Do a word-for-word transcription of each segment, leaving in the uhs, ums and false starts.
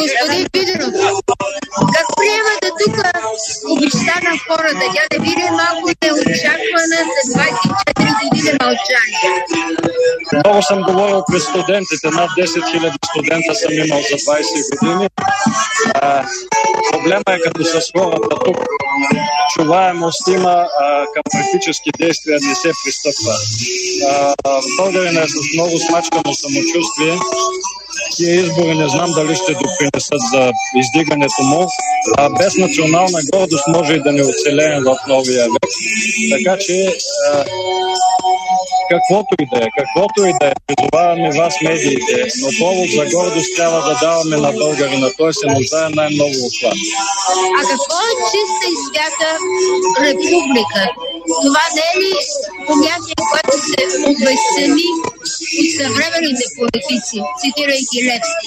господин Виденов, как приемате тук обичта на хората? Тя не биде малко неочаквана за двадесет и четири години мълчание. Много съм говорил пред студентите. Над десет хиляди студента съм имал за двадесет години. А, проблема е като с хората тук. Чуваемост има, а, към практически действия не се пристъпва. Българина е с много смачкано самочувствие. Тия избори не знам дали ще допринесат за издигането му, а без национална гордост може и да не оцелеем в новия век. Така че а, каквото и да е, каквото и да е, призоваваме вас медиите, но повод за гордост трябва да даваме на българина. Той се нуждае най-много от това. А какво е чиста и свята република? Това не е ли понятие, което се обезцени от съвременните политици, цитирайки Левски?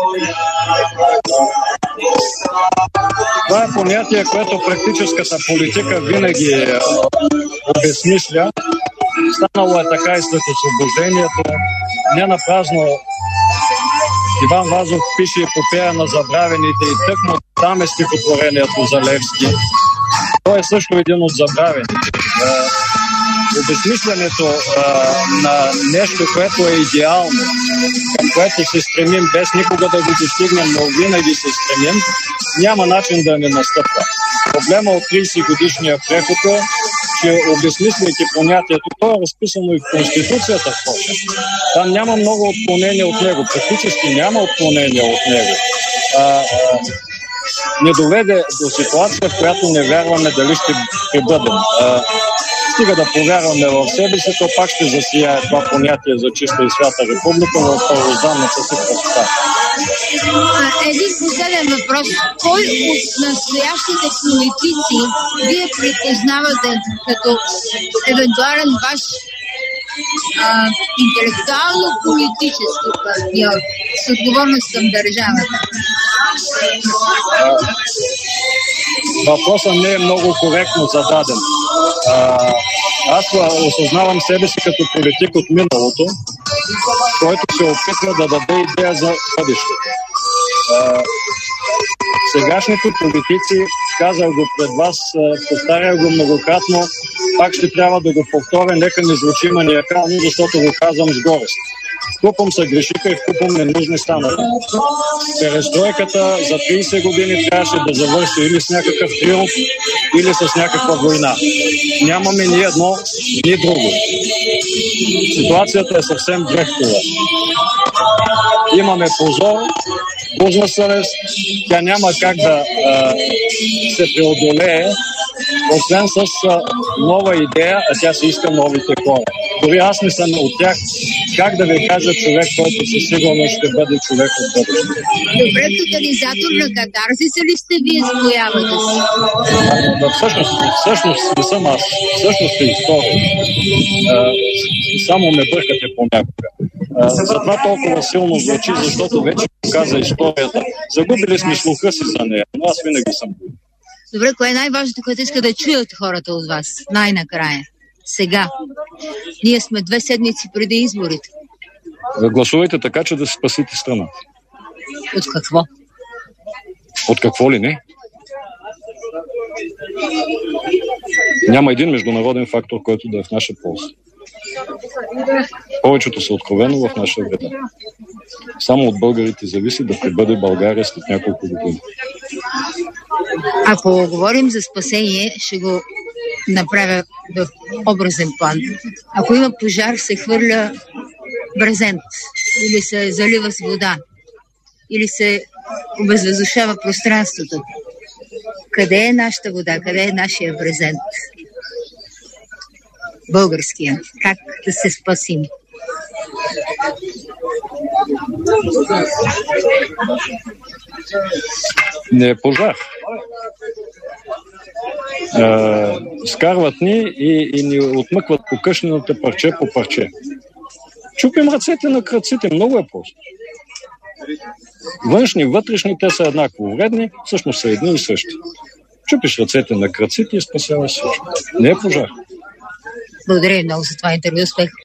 Това е понятие, което практическата политика винаги е, обезсмисля. Станало е така и след освобождението. Не напразно Иван Вазов пише епопея на забравените и тъкмо там е стихотворението за Левски. Той е също един от забравените. Обезмислянето на нещо, което е идеално, към което се стремим без никога да го достигнем, но винаги се стремим, няма начин да не настъпва. Проблема от тридесет годишния преход е, че обезмисляйки понятието, то е разписано и в Конституцията в Польша. Там няма много отклонения от него, практически няма отклонения от него. А, а, не доведе до ситуация, в която не вярваме дали ще прибъдем. А, стига да повярваме в себе си, то пак ще засияе това понятие за чиста и свята република в първозданната си простота. Един последен въпрос. Кой от настоящите политици вие припознавате като евентуален ваш а, интелектуално-политически партньор с отговорност към държавата? Въпросът не е много коректно зададен. А, аз осъзнавам себе си като политик от миналото, който се опитва да даде идея за бъдещето. А, сегашните политици, казал го пред вас, повтарял го многократно, пак ще трябва да го повторя, нека не звучи маниакално, защото го казвам с горест. Вкупом са грешиха и вкупом ненужни станаха. Перестройката за тридесет години трябваше да завърши или с някакъв триумф, или с някаква война. Нямаме ни едно, ни друго. Ситуацията е съвсем дрехтова. Имаме позор, бузна съвест, тя няма как да а, се преодолее, освен с а, нова идея, а тя се иска новите хора. Дори аз не съм от тях. Как да ви кажа човек, който със сигурност ще бъде човек от бъдещето? Добре, тотализатор на катарзиса ли сте вие с появата си? Да, всъщност, всъщност не съм аз. Всъщност е история. Само ме бъркате понякога. А, затова толкова силно звучи, защото вече каза историята. Загубили сме слуха си за нея, но аз винаги съм бил. Добре, кое е най-важното, което иска да чуят хората от вас? Най-накрая. Сега. Ние сме две седмици преди изборите. Гласувайте така, че да се спасите страната. От какво? От какво ли не? Няма един международен фактор, който да е в наша полза. Повечето са откровено в наша вреда. Само от българите зависи да пребъде България след няколко години. Ако говорим за спасение, ще го направя в образен план. Ако има пожар, се хвърля брезент или се залива с вода или се обезвъздушава пространството. Къде е нашата вода? Къде е нашия брезент? Българския. Как да се спасим? Не е пожар. А, скарват ни и, и ни отмъкват по къщнината парче по парче. Чупим ръцете на кръците. Много е просто. Външни, вътрешни, те са еднакво вредни, всъщност са едни и същи. Чупиш ръцете на кръците и спасяваш всичко. Не е пожар. Благодаря много за това интервю. Успех!